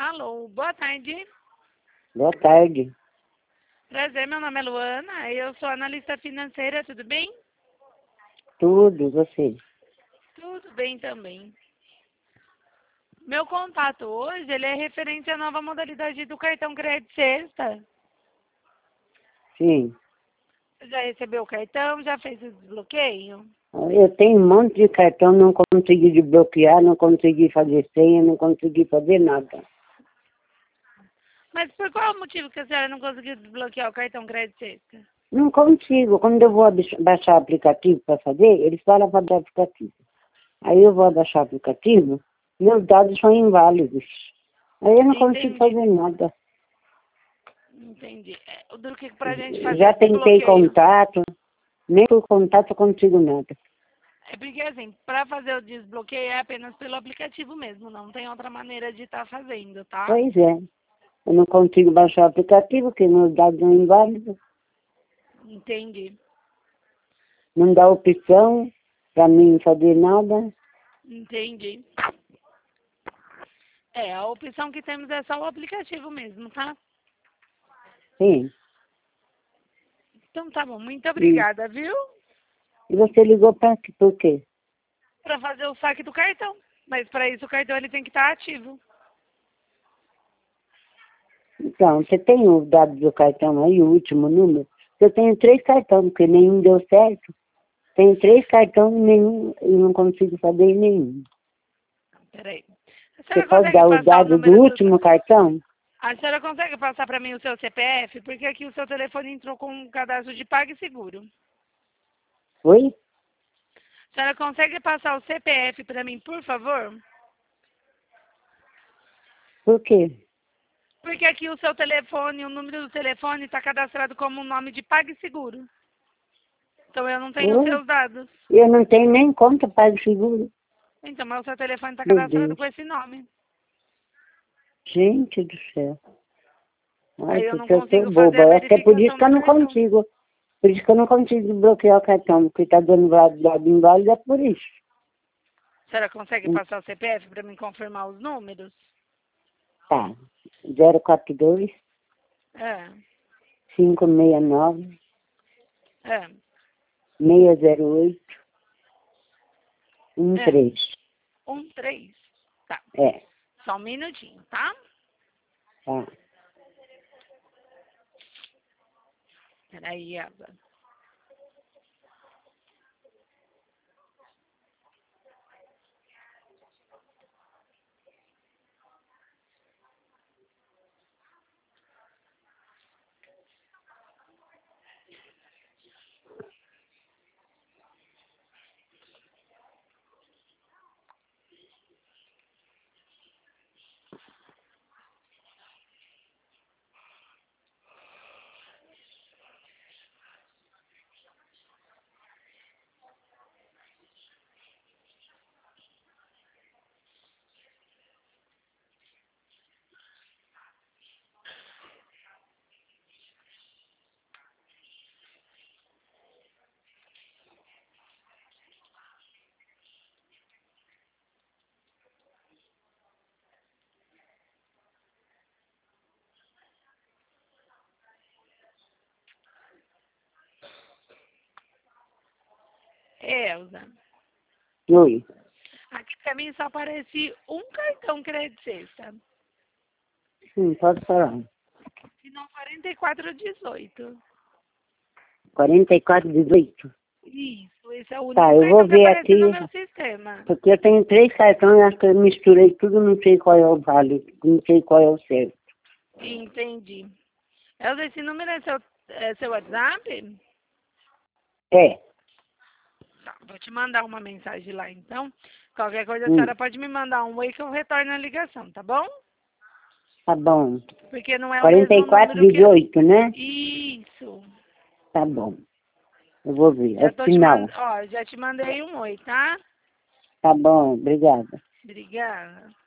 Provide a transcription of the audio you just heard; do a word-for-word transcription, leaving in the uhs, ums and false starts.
Alô, boa tarde. Boa tarde. Prazer, meu nome é Luana, eu sou analista financeira, tudo bem? Tudo, você? Tudo bem também. Meu contato hoje, ele é referente à nova modalidade do cartão crédito sexta. Sim. Já recebeu o cartão, já fez o desbloqueio? Eu tenho um monte de cartão, não consegui desbloquear, não consegui fazer senha, não consegui fazer nada. Mas por qual motivo que a senhora não conseguiu desbloquear o cartão crédito sexta? Não consigo. Quando eu vou abix- baixar o aplicativo para fazer, eles falam para dar aplicativo. Aí eu vou baixar o aplicativo, meus dados são inválidos. Aí eu não consigo Entendi, fazer nada. entendi. É, do que pra gente fazer Já o tentei desbloqueio? contato, nem por contato eu consigo nada. É porque assim, para fazer o desbloqueio é apenas pelo aplicativo mesmo, não tem outra maneira de estar fazendo, tá? Pois é. Eu não consigo baixar o aplicativo, porque meus dados são inválidos. Entendi, Não dá opção para mim fazer nada. entendi. É, a opção que temos é só o aplicativo mesmo, tá? Sim. Então tá bom, muito E, obrigada, viu? e você ligou para quê? Por quê? Para fazer o saque do cartão. Mas para isso o cartão ele tem que estar ativo. Então, você tem os dados do cartão aí, o último número? Eu tenho três cartões, porque nenhum deu certo. Tenho três cartões e nenhum, eu não consigo fazer nenhum. Peraí. A Você senhora pode consegue dar os passar o dados do número do... último cartão? A senhora consegue passar para mim o seu C P F? Porque aqui o seu telefone entrou com um cadastro de PagSeguro. Oi? A senhora consegue passar o C P F para mim, por favor? Por quê? Porque aqui o seu telefone, o número do telefone está cadastrado como um nome de PagSeguro. Então eu não tenho os Oi? seus dados. Eu não tenho nem conta para o seguro. Então, mas o seu telefone está Meu cadastrado Deus. com esse nome. Gente do céu. Ai, Aí eu não porque eu sou consigo fazer a boba. Acho que é por isso verificação que eu do não cartão. consigo. Por isso que eu não consigo bloquear o cartão, porque está dando dado inválido, é por isso. A senhora consegue passar o C P F para me confirmar os números? Tá. zero quatro dois, É, cinco seis nove, é, seis zero oito, um é. três. Um, três. Tá. É, Só um minutinho, tá? tá. Peraí, Eva. Elza, Oi. aqui pra mim só aparece um cartão crédito sexta. Sim, pode falar. Final quarenta e quatro dezoito. quarenta e quatro dezoito. Isso, esse é o Tá, único eu vou cartão que ver aparece aqui, no meu sistema. porque eu tenho três cartões, acho que eu misturei tudo, não sei qual é o válido, não sei qual é o certo. Entendi. Elza, esse número é seu, é seu WhatsApp? É. Tá, vou te mandar uma mensagem lá então. Qualquer coisa a Hum, senhora pode me mandar um oi que eu retorno a ligação, tá bom? tá bom. Porque não é o quarenta mesmo e quatro número que... dezoito, né? Isso. Tá bom. Eu vou ver. É Já o tô te final. mandando, ó, já te mandei um oi, tá? Tá bom, obrigada. Obrigada.